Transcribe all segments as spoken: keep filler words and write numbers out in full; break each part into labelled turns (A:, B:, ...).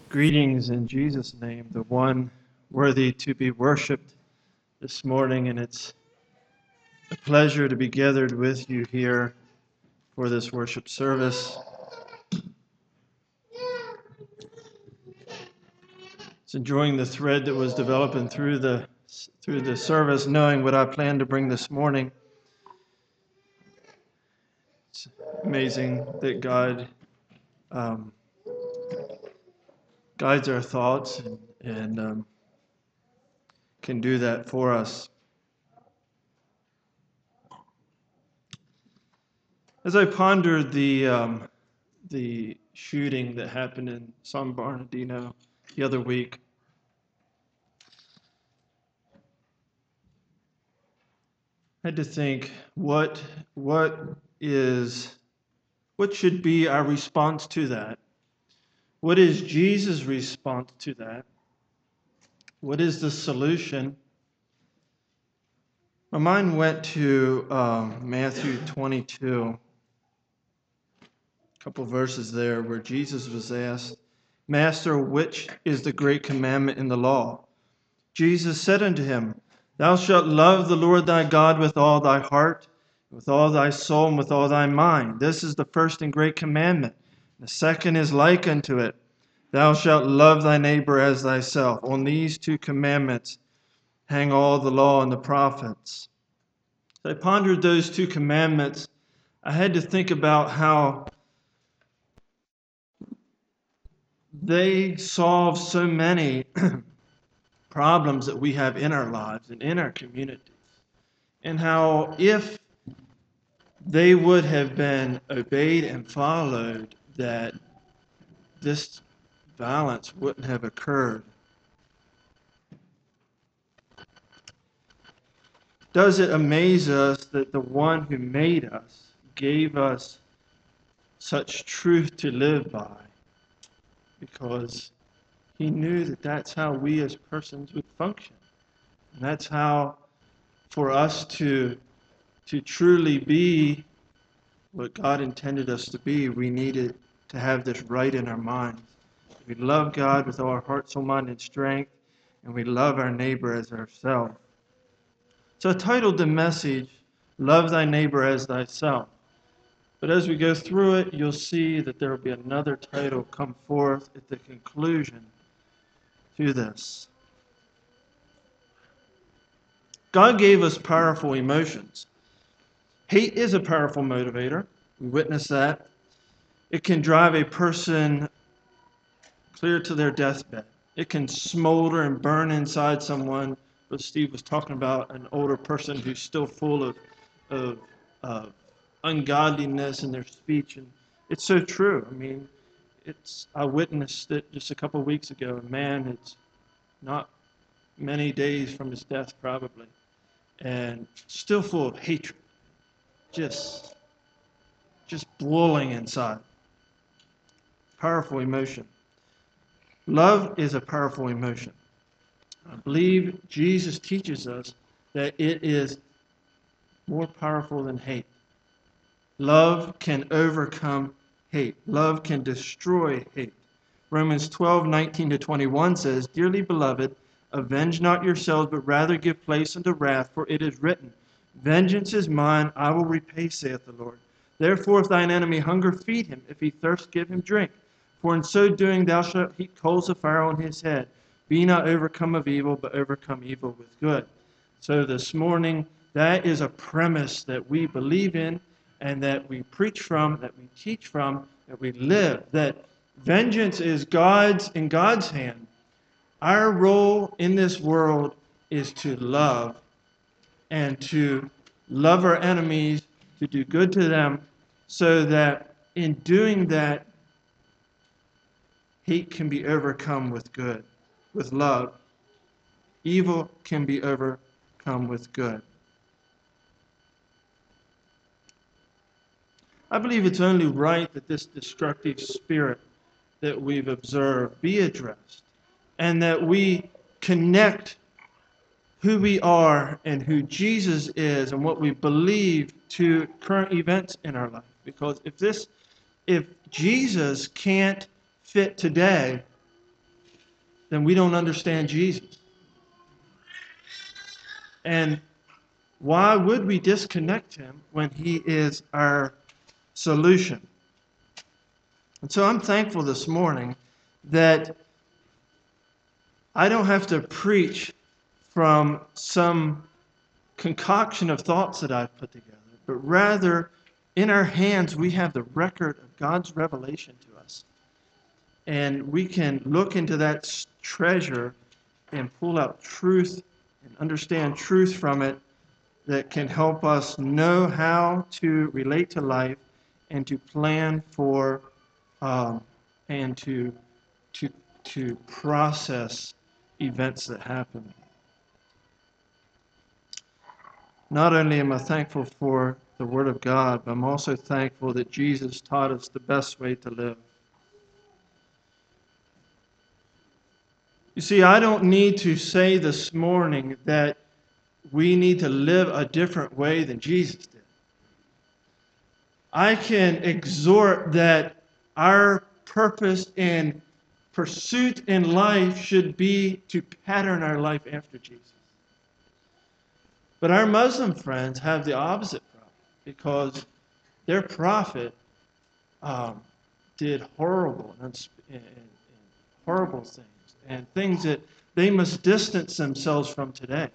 A: Greetings in Jesus' name, the one worthy to be worshiped this morning, and it's a pleasure to be gathered with you here for this worship service. It's enjoying the thread that was developing through the through the service, knowing what I plan to bring this morning. It's amazing that God um, guides our thoughts and, and um, can do that for us. As I pondered the um, the shooting that happened in San Bernardino the other week, I had to think, what what is what should be our response to that? What is Jesus' response to that? What is the solution? My mind went to um, Matthew twenty-two, a couple verses there where Jesus was asked, "Master, which is the great commandment in the law?" Jesus said unto him, "Thou shalt love the Lord thy God with all thy heart, with all thy soul, and with all thy mind. This is the first and great commandment. The second is like unto it. Thou shalt love thy neighbor as thyself. On these two commandments hang all the law and the prophets." As I pondered those two commandments, I had to think about how they solve so many problems that we have in our lives and in our communities. And how if they would have been obeyed and followed, that this violence wouldn't have occurred. Does it amaze us that the one who made us gave us such truth to live by? Because he knew that that's how we as persons would function. And that's how, for us to, to truly be what God intended us to be, we needed to have this right in our minds. We love God with all our heart, soul, mind, and strength, and we love our neighbor as ourselves. So I titled the message, "Love Thy Neighbor as Thyself." But as we go through it, you'll see that there will be another title come forth at the conclusion to this. God gave us powerful emotions. Hate is a powerful motivator. We witness that. It can drive a person clear to their deathbed. It can smolder and burn inside someone. But Steve was talking about an older person who's still full of, of uh, ungodliness in their speech, and it's so true. I mean, it's I witnessed it just a couple of weeks ago. A man, it's not many days from his death probably, and still full of hatred, just just boiling inside. Powerful emotion. Love is a powerful emotion. I believe Jesus teaches us that it is more powerful than hate. Love can overcome hate. Love can destroy hate. Romans twelve, nineteen to twenty-one says, "Dearly beloved, avenge not yourselves, but rather give place unto wrath, for it is written, Vengeance is mine, I will repay, saith the Lord. Therefore, if thine enemy hunger, feed him. If he thirst, give him drink. For in so doing thou shalt heap coals of fire on his head. Be not overcome of evil, but overcome evil with good." So this morning, that is a premise that we believe in and that we preach from, that we teach from, that we live, that vengeance is God's in God's hand. Our role in this world is to love and to love our enemies, to do good to them, so that in doing that, hate can be overcome with good, with love. Evil can be overcome with good. I believe it's only right that this destructive spirit that we've observed be addressed, and that we connect who we are and who Jesus is and what we believe to current events in our life. Because if this, if Jesus can't fit today, then we don't understand Jesus. And why would we disconnect him when he is our solution? And so I'm thankful this morning that I don't have to preach from some concoction of thoughts that I've put together, but rather in our hands we have the record of God's revelation to us. And we can look into that treasure and pull out truth and understand truth from it that can help us know how to relate to life and to plan for um, and to, to, to process events that happen. Not only am I thankful for the Word of God, but I'm also thankful that Jesus taught us the best way to live. You see, I don't need to say this morning that we need to live a different way than Jesus did. I can exhort that our purpose and pursuit in life should be to pattern our life after Jesus. But our Muslim friends have the opposite problem because their prophet um, did horrible and, and, and horrible things and things that they must distance themselves from today.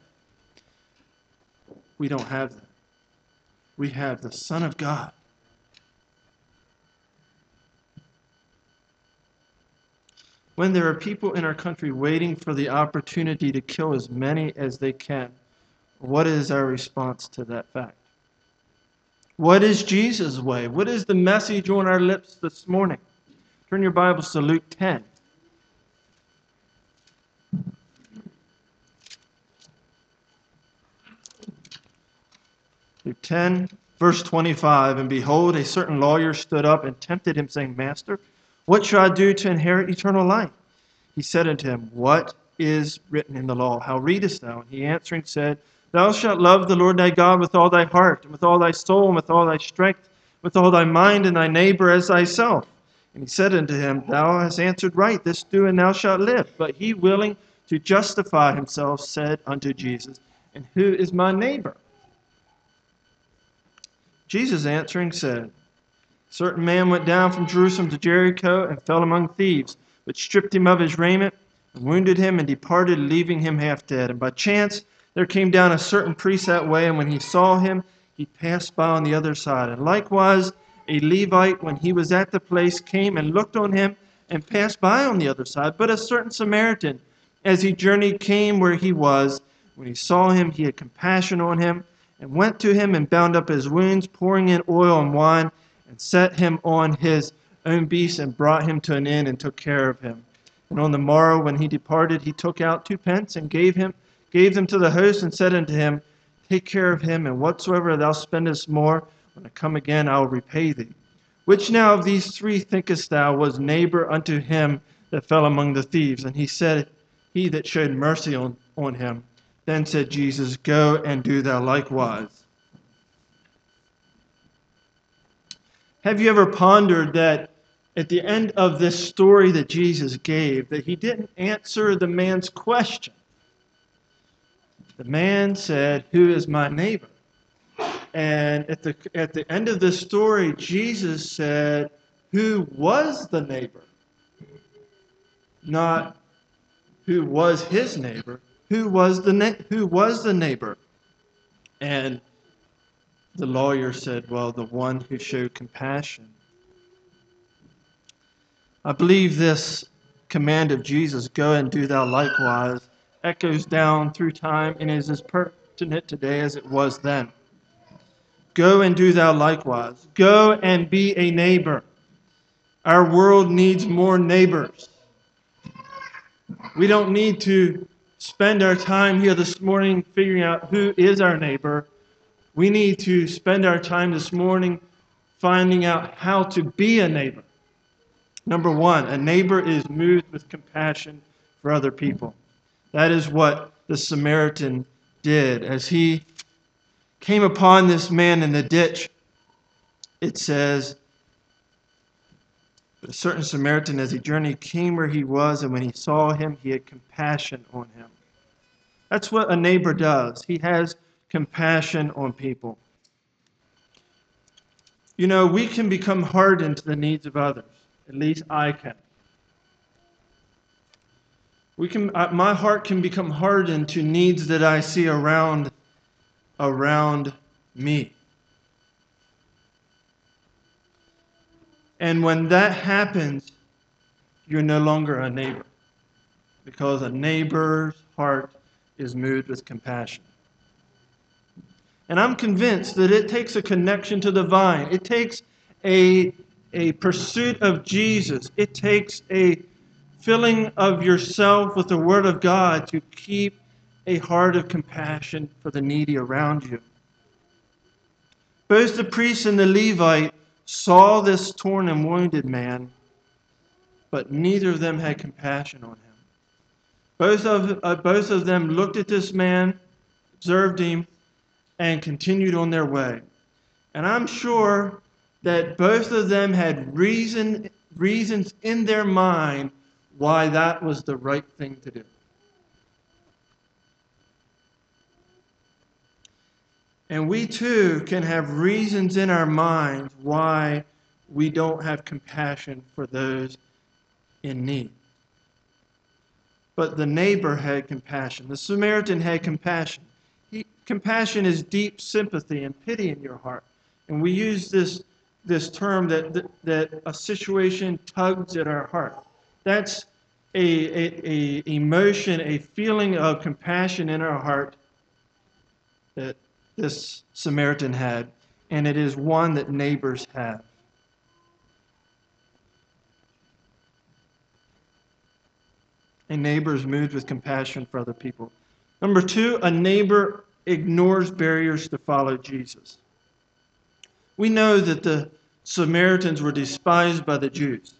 A: We don't have that. We have the Son of God. When there are people in our country waiting for the opportunity to kill as many as they can, what is our response to that fact? What is Jesus' way? What is the message on our lips this morning? Turn your Bibles to Luke ten. Luke ten, verse twenty-five, and behold, a certain lawyer stood up and tempted him, saying, Master, what shall I do to inherit eternal life? He said unto him, What is written in the law? How readest thou? And he answering said, Thou shalt love the Lord thy God with all thy heart, and with all thy soul, and with all thy strength, with all thy mind, and thy neighbor as thyself. And he said unto him, Thou hast answered right, this do, and thou shalt live. But he, willing to justify himself, said unto Jesus, And who is my neighbor? Jesus answering said, A certain man went down from Jerusalem to Jericho, and fell among thieves, which stripped him of his raiment, and wounded him, and departed, leaving him half dead. And by chance there came down a certain priest that way, and when he saw him, he passed by on the other side. And likewise a Levite, when he was at the place, came and looked on him, and passed by on the other side. But a certain Samaritan, as he journeyed, came where he was. When he saw him, he had compassion on him, and went to him, and bound up his wounds, pouring in oil and wine, and set him on his own beast, and brought him to an inn, and took care of him. And on the morrow, when he departed, he took out two pence, and gave him gave them to the host, and said unto him, Take care of him, and whatsoever thou spendest more, when I come again, I will repay thee. Which now of these three thinkest thou was neighbor unto him that fell among the thieves? And he said, He that showed mercy on, on him. Then said Jesus, Go and do thou likewise. Have you ever pondered that at the end of this story that Jesus gave, that he didn't answer the man's question? The man said, Who is my neighbor? And at the, at the end of this story, Jesus said, Who was the neighbor? Not who was his neighbor. Who was the, na- who was the neighbor? And the lawyer said, Well, the one who showed compassion. I believe this command of Jesus, Go and do thou likewise, echoes down through time and is as pertinent today as it was then. Go and do thou likewise. Go and be a neighbor. Our world needs more neighbors. We don't need to spend our time here this morning figuring out who is our neighbor. We need to spend our time this morning finding out how to be a neighbor. Number one, a neighbor is moved with compassion for other people. That is what the Samaritan did. As he came upon this man in the ditch, it says, But a certain Samaritan, as he journeyed, came where he was, and when he saw him, he had compassion on him. That's what a neighbor does. He has compassion on people. You know, we can become hardened to the needs of others. At least I can. We can. My heart can become hardened to needs that I see around, around me. And when that happens, you're no longer a neighbor, because a neighbor's heart is moved with compassion. And I'm convinced that it takes a connection to the vine. It takes a, a pursuit of Jesus. It takes a filling of yourself with the Word of God to keep a heart of compassion for the needy around you. Both the priest and the Levite saw this torn and wounded man, but neither of them had compassion on him. Both of, uh, both of them looked at this man, observed him, and continued on their way. And I'm sure that both of them had reason, reasons in their mind why that was the right thing to do. And we too can have reasons in our minds why we don't have compassion for those in need. But the neighbor had compassion. The Samaritan had compassion. He, compassion is deep sympathy and pity in your heart. And we use this, this term that, that, that a situation tugs at our heart. That's a, a, a emotion, a feeling of compassion in our heart that this Samaritan had. And it is one that neighbors have. A neighbor is moved with compassion for other people. Number two, a neighbor ignores barriers to follow Jesus. We know that the Samaritans were despised by the Jews.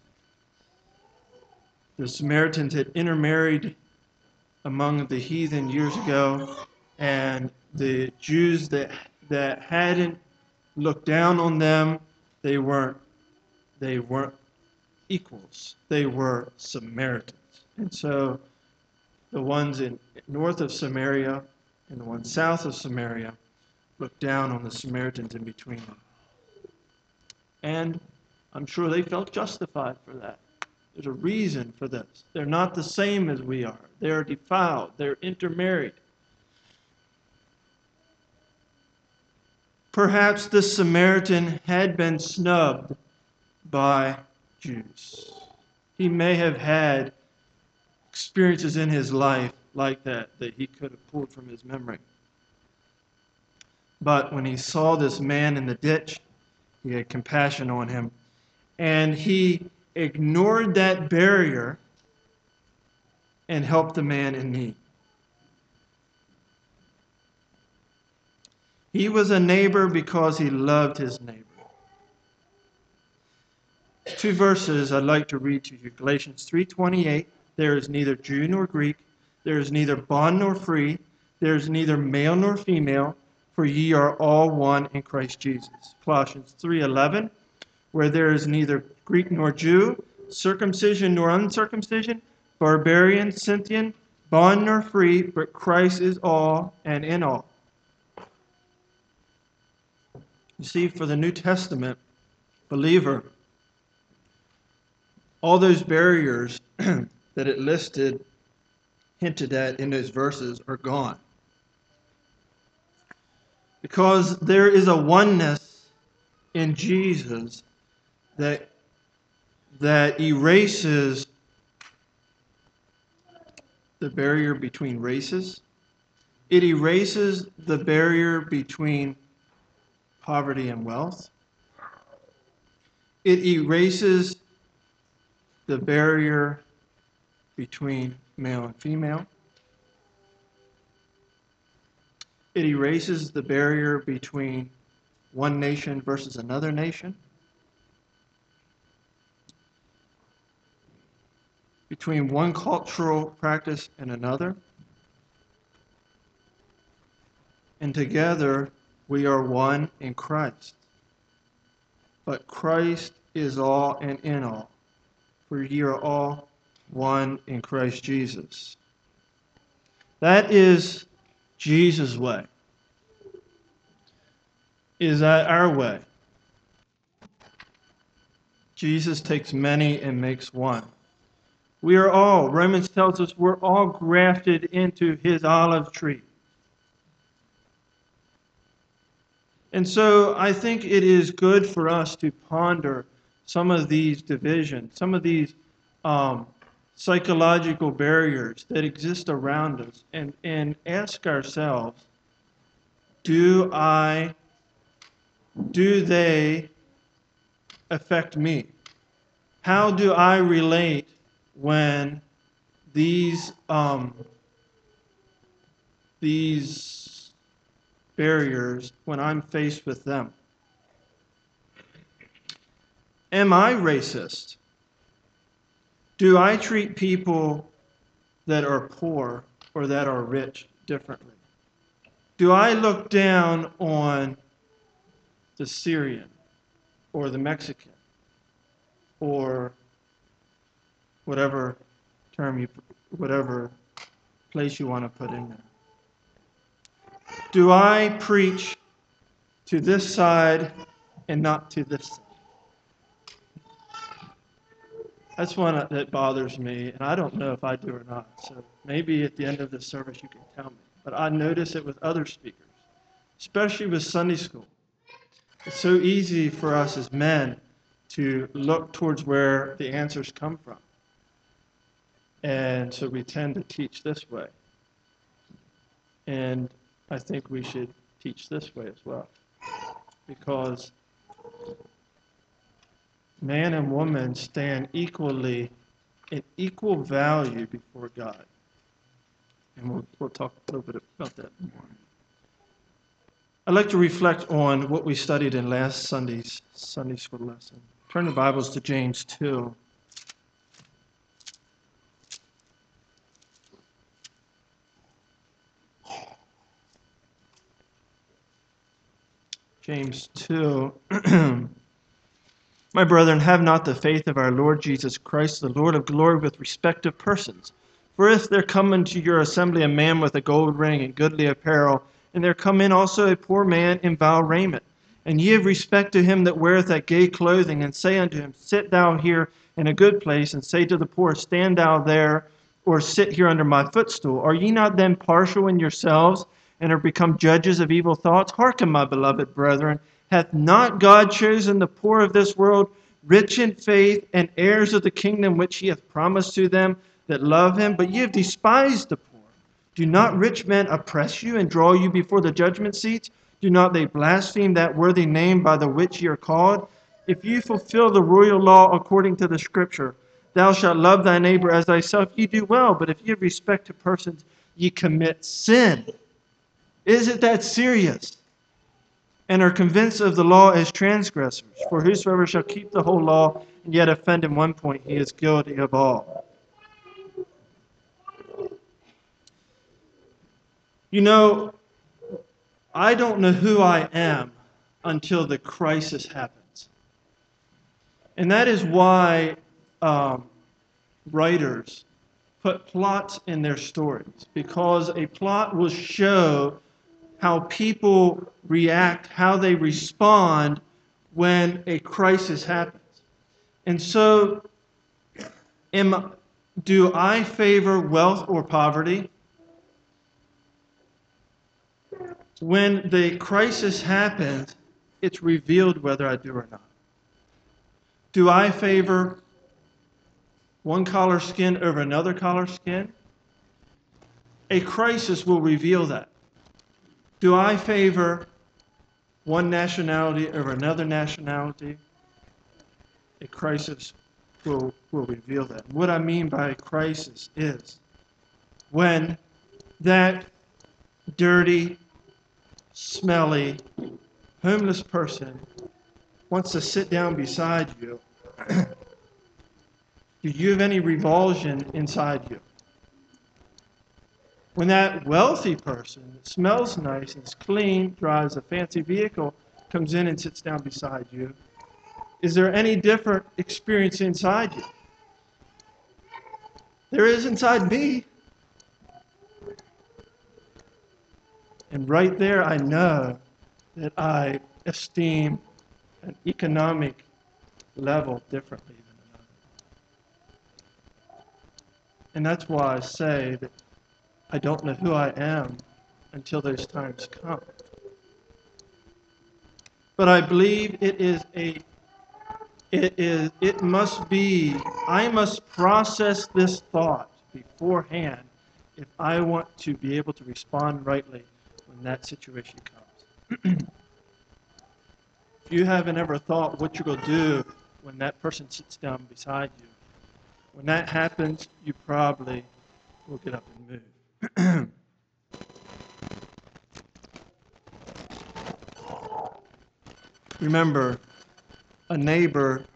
A: The Samaritans had intermarried among the heathen years ago, and the Jews that that hadn't looked down on them, they weren't they weren't equals. They were Samaritans. And so the ones in north of Samaria and the ones south of Samaria looked down on the Samaritans in between them. And I'm sure they felt justified for that. There's a reason for this. They're not the same as we are. They're defiled. They're intermarried. Perhaps this Samaritan had been snubbed by Jews. He may have had experiences in his life like that that he could have pulled from his memory. But when he saw this man in the ditch, he had compassion on him, and he ignored that barrier and helped the man in need. He was a neighbor because he loved his neighbor. Two verses I'd like to read to you. Galatians three twenty-eight. There is neither Jew nor Greek. There is neither bond nor free. There is neither male nor female, for ye are all one in Christ Jesus. Colossians three eleven. Where there is neither Greek nor Jew, circumcision nor uncircumcision, barbarian, Scythian, bond nor free, but Christ is all and in all. You see, for the New Testament believer, all those barriers that it listed, hinted at in those verses, are gone. Because there is a oneness in Jesus that, that erases the barrier between races. It erases the barrier between poverty and wealth. It erases the barrier between male and female. It erases the barrier between one nation versus another nation, between one cultural practice and another. And together we are one in Christ. But Christ is all and in all. for ye are all one in Christ Jesus. That is Jesus' way. Is that our way? Jesus takes many and makes one. We are all, Romans tells us, we're all grafted into his olive tree. And so I think it is good for us to ponder some of these divisions, some of these um, psychological barriers that exist around us, and, and ask ourselves, do I, do they affect me? How do I relate when these um, these barriers, when I'm faced with them? Am I racist? Do I treat people that are poor or that are rich differently? Do I look down on the Syrian or the Mexican or whatever term you, whatever place you want to put in there? Do I preach to this side and not to this side? That's one that bothers me, and I don't know if I do or not. So maybe at the end of this service you can tell me. But I notice it with other speakers, especially with Sunday school. It's so easy for us as men to look towards where the answers come from. And so we tend to teach this way. And I think we should teach this way as well. Because man and woman stand equally in equal value before God. And we'll, we'll talk a little bit about that more. I'd like to reflect on what we studied in last Sunday's Sunday school lesson. Turn the Bibles to James two. James two. My brethren, have not the faith of our Lord Jesus Christ, the Lord of glory, with respect of persons. For if there come into your assembly a man with a gold ring and goodly apparel, and there come in also a poor man in vile raiment, and ye have respect to him that weareth that gay clothing, and say unto him, sit thou here in a good place, and say to the poor, stand thou there, or sit here under my footstool. Are ye not then partial in yourselves, and are become judges of evil thoughts? Hearken, my beloved brethren, hath not God chosen the poor of this world, rich in faith, and heirs of the kingdom which he hath promised to them that love him? But ye have despised the poor. Do not rich men oppress you and draw you before the judgment seats? Do not they blaspheme that worthy name by the which ye are called? If you fulfill the royal law according to the Scripture, thou shalt love thy neighbor as thyself, ye do well. But if ye have respect to persons, ye commit sin. Is it that serious? And are convinced of the law as transgressors. For whosoever shall keep the whole law and yet offend in one point, he is guilty of all. You know, I don't know who I am until the crisis happens. And that is why um, writers put plots in their stories, because a plot will show how people react, how they respond when a crisis happens. And so, am, do I favor wealth or poverty? When the crisis happens, it's revealed whether I do or not. Do I favor one color skin over another color skin? A crisis will reveal that. Do I favor one nationality over another nationality? A crisis will, will reveal that. What I mean by a crisis is when that dirty, smelly, homeless person wants to sit down beside you, do you have any revulsion inside you? When that wealthy person that smells nice and is clean, drives a fancy vehicle, comes in and sits down beside you, is there any different experience inside you? There is inside me. And right there, I know that I esteem an economic level differently than another. And that's why I say that I don't know who I am until those times come. But I believe it is a, it is, it must be, I must process this thought beforehand if I want to be able to respond rightly when that situation comes. If you haven't ever thought what you're going to do when that person sits down beside you, when that happens, you probably will get up and move. Remember, a neighbor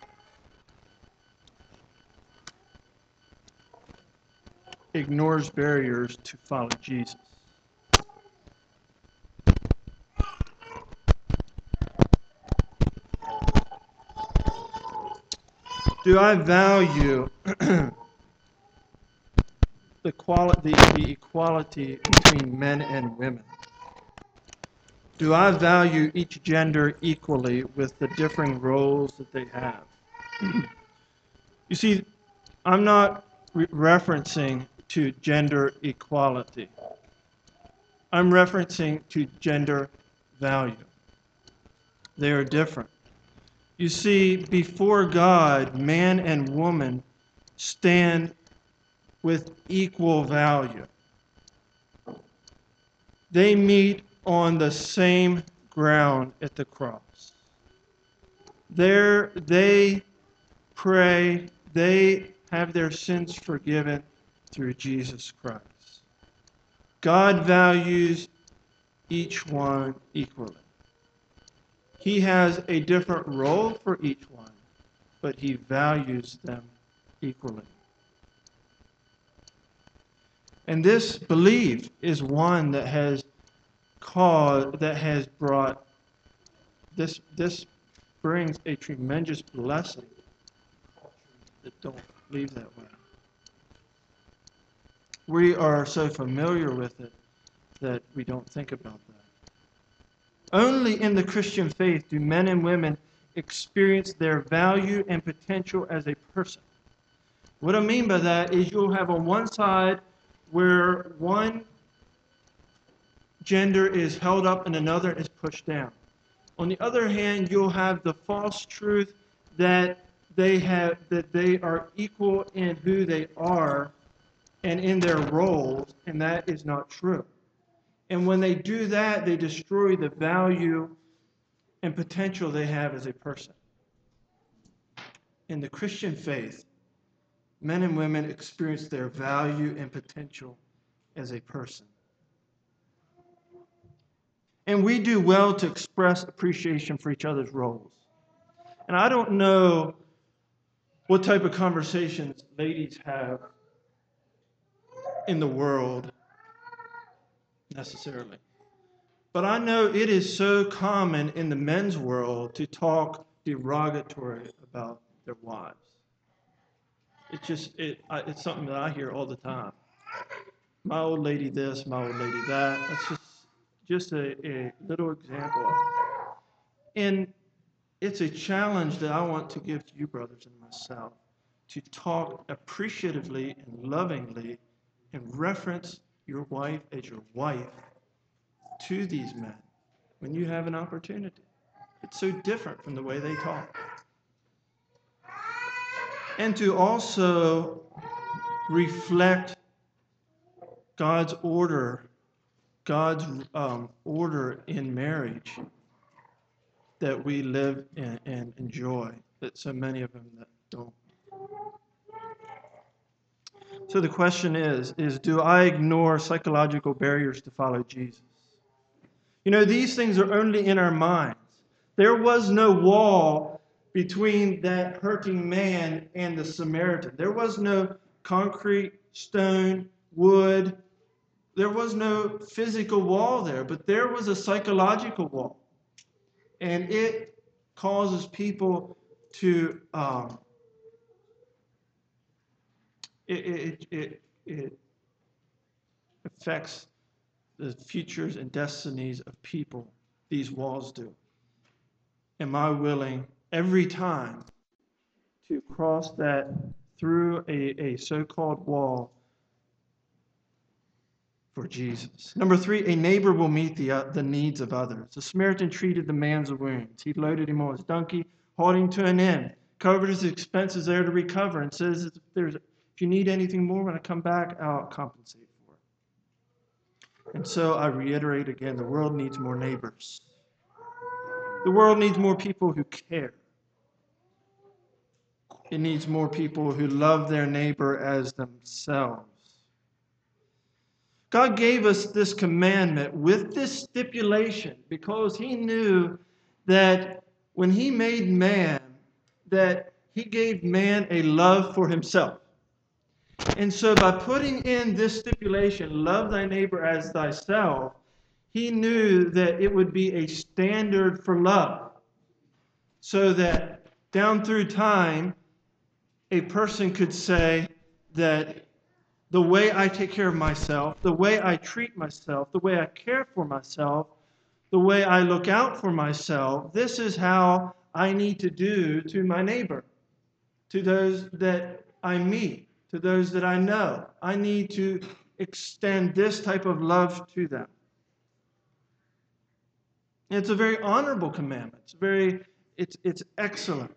A: ignores barriers to follow Jesus. Do I value the, quality, the equality between men and women? Do I value each gender equally with the differing roles that they have? You see, I'm not re- referencing to gender equality. I'm referencing to gender value. They are different. You see, before God, man and woman stand with equal value. They meet on the same ground at the cross. There, they pray, they have their sins forgiven through Jesus Christ. God values each one equally. He has a different role for each one, but he values them equally. And this belief is one that has caused, that has brought, this, this brings a tremendous blessing that don't believe that way. We are so familiar with it that we don't think about that. Only in the Christian faith do men and women experience their value and potential as a person. What I mean by that is you'll have on one side where one gender is held up and another is pushed down. On the other hand, you'll have the false truth that they have that they are equal in who they are and in their roles, and that is not true. And when they do that, they destroy the value and potential they have as a person. In the Christian faith, men and women experience their value and potential as a person. And we do well to express appreciation for each other's roles. And I don't know what type of conversations ladies have in the world necessarily. But I know it is so common in the men's world to talk derogatory about their wives. It's just, it, it's something that I hear all the time. My old lady this, my old lady that. That's just, just a, a little example of it. And it's a challenge that I want to give to you brothers and myself, to talk appreciatively and lovingly and reference your wife as your wife to these men when you have an opportunity. It's so different from the way they talk. And to also reflect God's order, God's um, order in marriage that we live in, and enjoy, that so many of them that don't. So the question is, is do I ignore psychological barriers to follow Jesus? You know, these things are only in our minds. There was no wall between that hurting man and the Samaritan. There was no concrete, stone, wood. There was no physical wall there, but there was a psychological wall. And it causes people to um, It, it, it, it affects the futures and destinies of people. These walls do. Am I willing every time to cross that through a, a so-called wall for Jesus? Number three, a neighbor will meet the, uh, the needs of others. The Samaritan treated the man's wounds. He loaded him on his donkey, hauled him to an inn, covered his expenses there to recover, and says, if, there's, if you need anything more, when I come back, I'll compensate for it. And so I reiterate again, the world needs more neighbors. The world needs more people who care. It needs more people who love their neighbor as themselves. God gave us this commandment with this stipulation because he knew that when he made man, that he gave man a love for himself. And so by putting in this stipulation, love thy neighbor as thyself, he knew that it would be a standard for love. So that down through time, a person could say that the way I take care of myself, the way I treat myself, the way I care for myself, the way I look out for myself, this is how I need to do to my neighbor, to those that I meet, to those that I know. I need to extend this type of love to them. It's a very honorable commandment. It's very, it's it's excellent.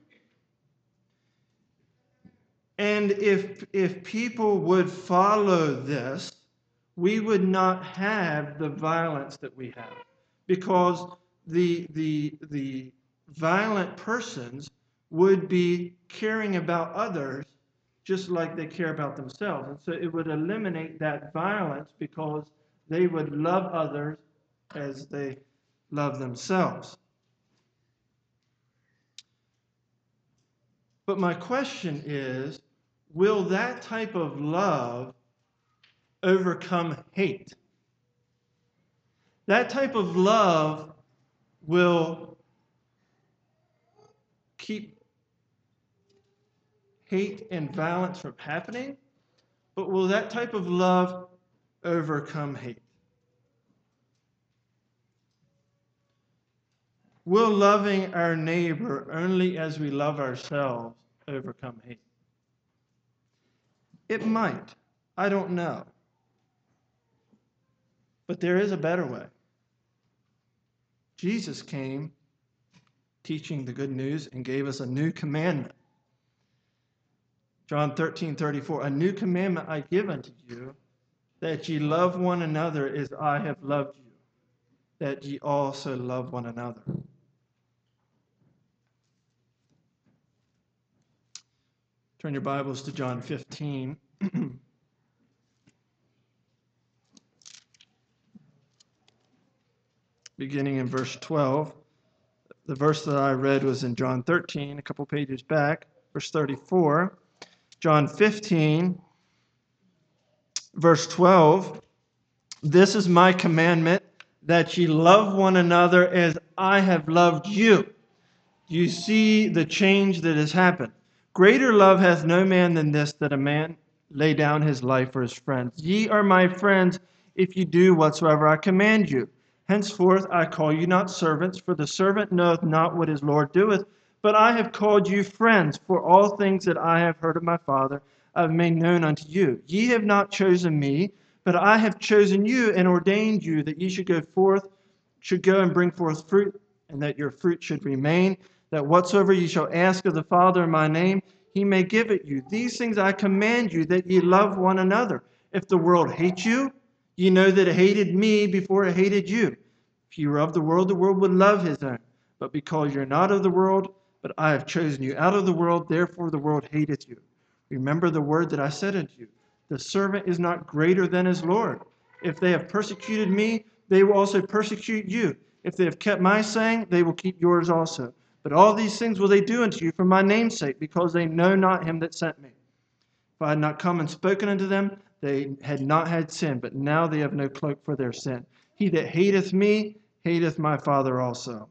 A: And if if people would follow this, we would not have the violence that we have, because the the the violent persons would be caring about others just like they care about themselves. And so it would eliminate that violence because they would love others as they love themselves. But my question is, will that type of love overcome hate? That type of love will keep hate and violence from happening, but will that type of love overcome hate? Will loving our neighbor only as we love ourselves overcome hate? It might. I don't know. But there is a better way. Jesus came teaching the good news and gave us a new commandment. John thirteen thirty-four, a new commandment I give unto you, that ye love one another as I have loved you, that ye also love one another. Turn your Bibles to John fifteen. Beginning in verse twelve. The verse that I read was in John thirteen, a couple pages back, verse thirty-four. John fifteen, verse twelve. This is my commandment, that ye love one another as I have loved you. You see the change that has happened. Greater love hath no man than this, that a man lay down his life for his friends. Ye are my friends, if you do whatsoever I command you. Henceforth I call you not servants, for the servant knoweth not what his Lord doeth, but I have called you friends, for all things that I have heard of my Father I have made known unto you. Ye have not chosen me, but I have chosen you and ordained you, that ye should go forth, should go and bring forth fruit, and that your fruit should remain, that whatsoever ye shall ask of the Father in my name, he may give it you. These things I command you, that ye love one another. If the world hate you, ye know that it hated me before it hated you. If you were of the world, the world would love his own. But because you're not of the world, but I have chosen you out of the world, therefore the world hateth you. Remember the word that I said unto you. The servant is not greater than his Lord. If they have persecuted me, they will also persecute you. If they have kept my saying, they will keep yours also. But all these things will they do unto you for my name's sake, because they know not him that sent me. If I had not come and spoken unto them, they had not had sin, but now they have no cloak for their sin. He that hateth me, hateth my Father also.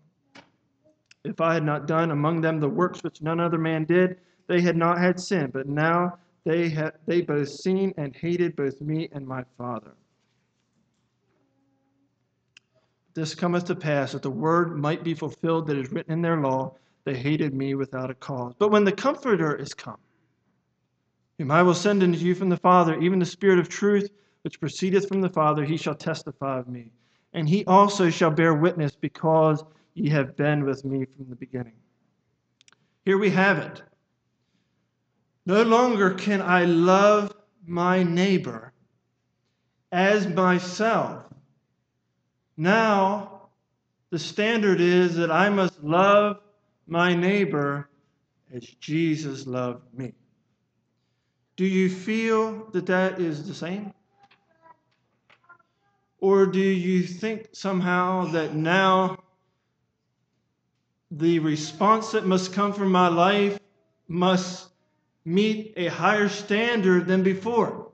A: If I had not done among them the works which none other man did, they had not had sin, but now they ha- they both seen and hated both me and my Father. This cometh to pass, that the word might be fulfilled that is written in their law, they hated me without a cause. But when the Comforter is come, whom I will send unto you from the Father, even the Spirit of truth, which proceedeth from the Father, he shall testify of me. And he also shall bear witness, because ye have been with me from the beginning. Here we have it. No longer can I love my neighbor as myself. Now, the standard is that I must love my neighbor as Jesus loved me. Do you feel that that is the same? Or do you think somehow that now the response that must come from my life must meet a higher standard than before?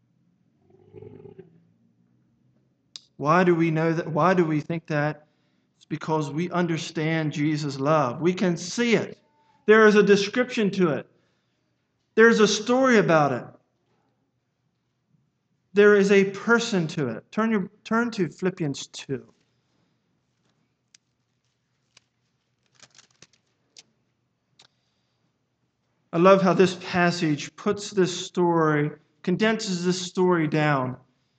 A: Why do we know that? Why do we think that? It's because we understand Jesus' love. We can see it. There is a description to it. There's a story about it. There is a person to it. Turn your turn to Philippians two. I love how this passage puts this story, condenses this story down.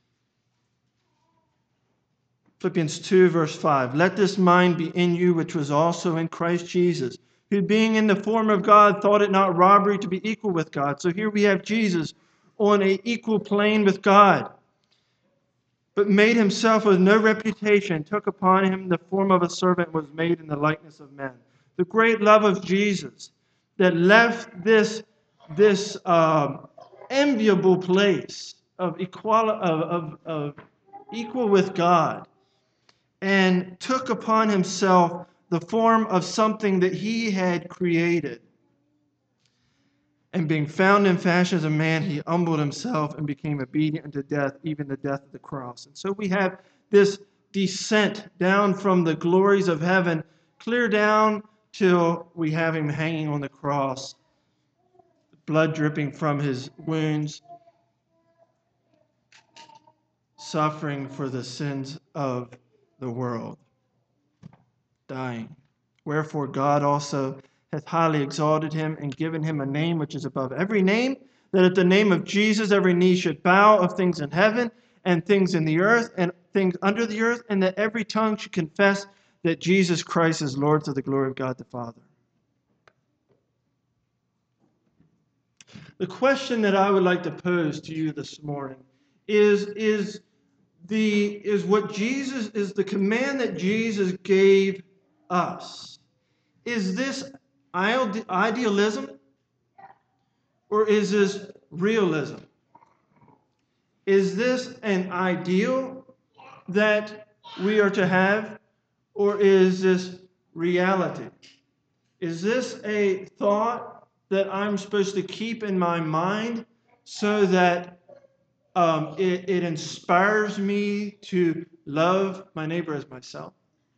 A: Philippians two, verse five. Let this mind be in you, which was also in Christ Jesus, who being in the form of God, thought it not robbery to be equal with God. So here we have Jesus on an equal plane with God, but made himself with no reputation, took upon him the form of a servant, was made in the likeness of men. The great love of Jesus that left this, this um, enviable place of, equal, of, of, of equal with God, and took upon himself the form of something that he had created. And being found in fashion as a man, he humbled himself and became obedient unto death, even the death of the cross. And so we have this descent down from the glories of heaven, clear down till we have him hanging on the cross, blood dripping from his wounds, suffering for the sins of the world, dying. Wherefore God also hath highly exalted him and given him a name which is above every name, that at the name of Jesus every knee should bow, of things in heaven and things in the earth and things under the earth, and that every tongue should confess that Jesus Christ is Lord, to the glory of God the Father. The question that I would like to pose to you this morning is, is, the, is what Jesus, is the command that Jesus gave us. Is this idealism, or is this realism? Is this an ideal that we are to have, or is this reality? Is this a thought that I'm supposed to keep in my mind so that um, it, it inspires me to love my neighbor as myself?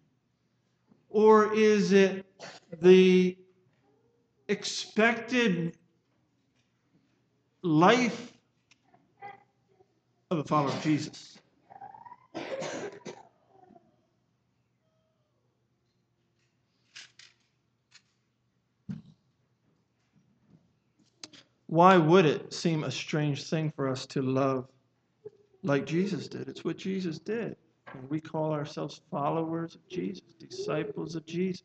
A: Or is it the expected life of a follower of Jesus? Why would it seem a strange thing for us to love like Jesus did? It's what Jesus did. And we call ourselves followers of Jesus, disciples of Jesus.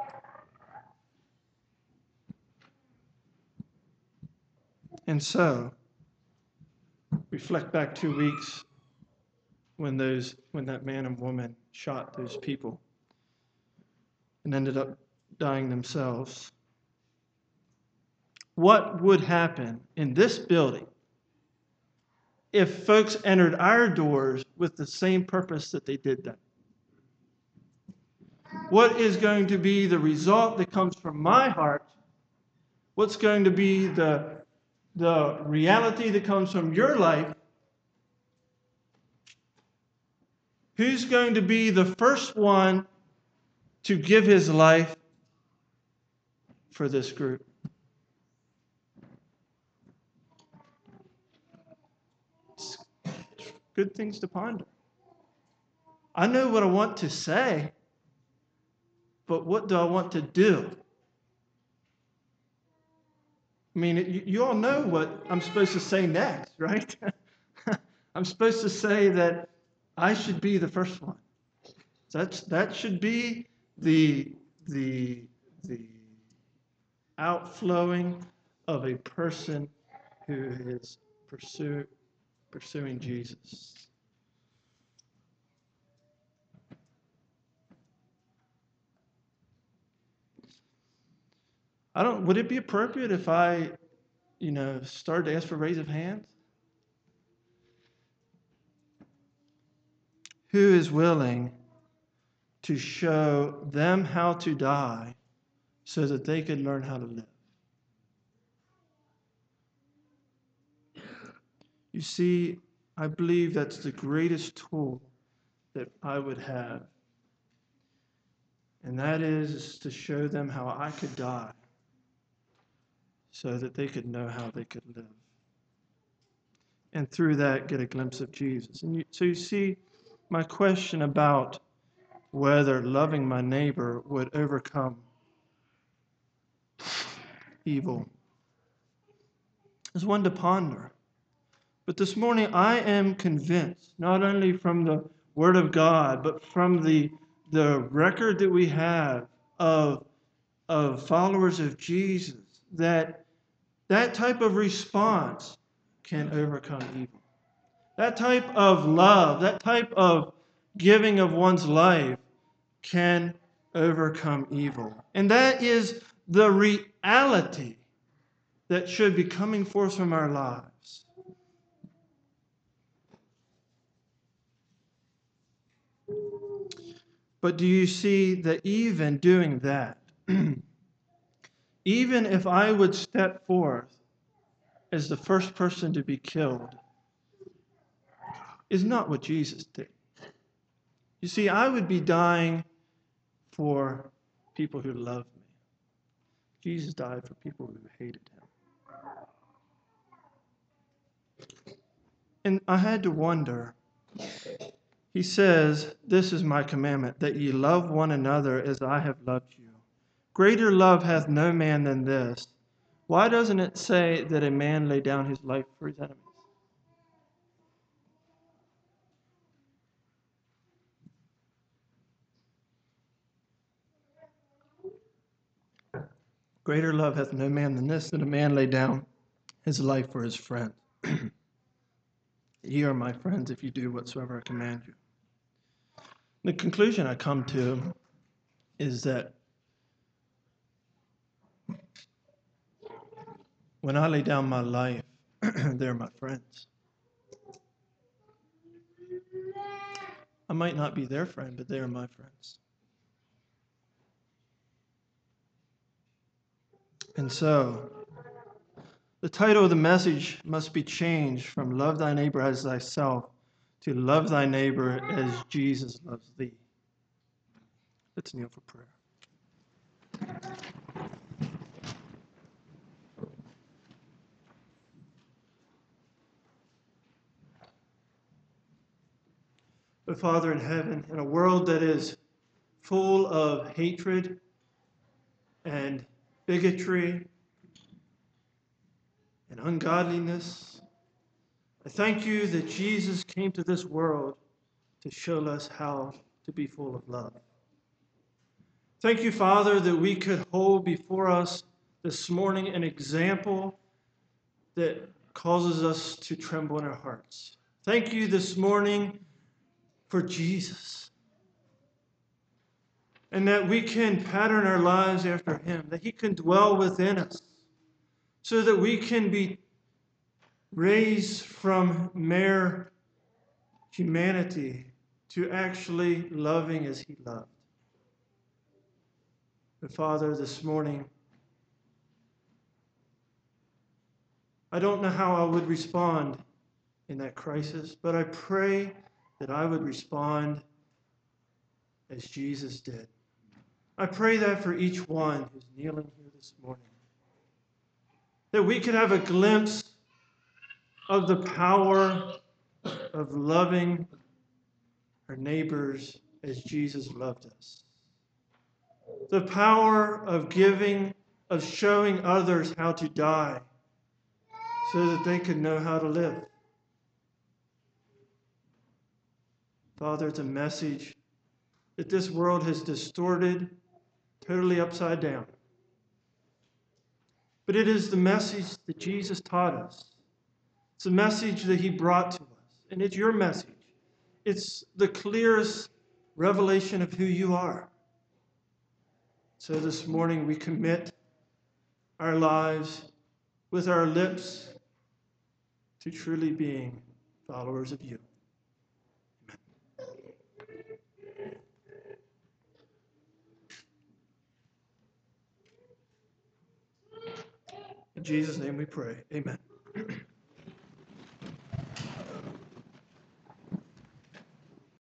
A: And so, reflect back two weeks when those when that man and woman shot those people and ended up dying themselves. What would happen in this building if folks entered our doors with the same purpose that they did then? What is going to be the result that comes from my heart? What's going to be the, the reality that comes from your life? Who's going to be the first one to give his life for this group? good things to ponder. I know what I want to say, but what do I want to do? I mean, you, you all know what I'm supposed to say next, right? I'm supposed to say that I should be the first one. That's, that should be the, the, the outflowing of a person who is pursue, pursuing Jesus. I don't, would it be appropriate if I, you know, started to ask for raise of hands? Who is willing to show them how to die so that they could learn how to live? You see, I believe that's the greatest tool that I would have. And that is to show them how I could die so that they could know how they could live. And through that, get a glimpse of Jesus. And you, so you see, my question about whether loving my neighbor would overcome evil is one to ponder. But this morning, I am convinced, not only from the Word of God, but from the, the record that we have of, of followers of Jesus, that that type of response can overcome evil. That type of love, that type of giving of one's life can overcome evil. And that is the reality that should be coming forth from our lives. But do you see that even doing that, even if I would step forth as the first person to be killed, is not what Jesus did. You see, I would be dying for people who love me. Jesus died for people who hated him. And I had to wonder, he says, "This is my commandment, that ye love one another as I have loved you. Greater love hath no man than this." Why doesn't it say that a man lay down his life for his enemies? Greater love hath no man than this, that a man lay down his life for his friend. Ye are my friends if you do whatsoever I command you. The conclusion I come to is that when I lay down my life, they're my friends. I might not be their friend, but they are my friends. And so, the title of the message must be changed from "Love thy neighbor as thyself" to "Love thy neighbor as Jesus loves thee." Let's kneel for prayer. O Father in heaven, in a world that is full of hatred and bigotry and ungodliness, I thank you that Jesus came to this world to show us how to be full of love. Thank you, Father, that we could hold before us this morning an example that causes us to tremble in our hearts. Thank you this morning for Jesus, and that we can pattern our lives after him, that he can dwell within us, so that we can be raised from mere humanity to actually loving as he loved. But Father, this morning, I don't know how I would respond in that crisis, but I pray that I would respond as Jesus did. I pray that for each one who's kneeling here this morning, that we could have a glimpse of the power of loving our neighbors as Jesus loved us. The power of giving, of showing others how to die so that they could know how to live. Father, it's a message that this world has distorted, totally upside down. But it is the message that Jesus taught us. It's a message that he brought to us. And it's your message. It's the clearest revelation of who you are. So this morning we commit our lives with our lips to truly being followers of you. Amen. In Jesus' name we pray. Amen.